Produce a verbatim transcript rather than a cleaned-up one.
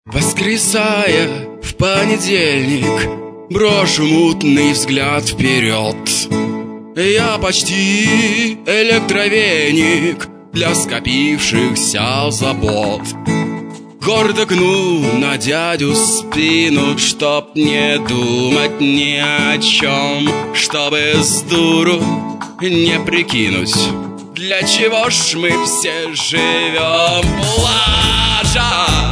Воскресая в понедельник, брошу мутный взгляд вперед. Я почти электровеник для скопившихся забот. Гордо гну на дядю спину, чтоб не думать ни о чем, чтобы с дуру не прикинуть, для чего ж мы все живем. Лажа!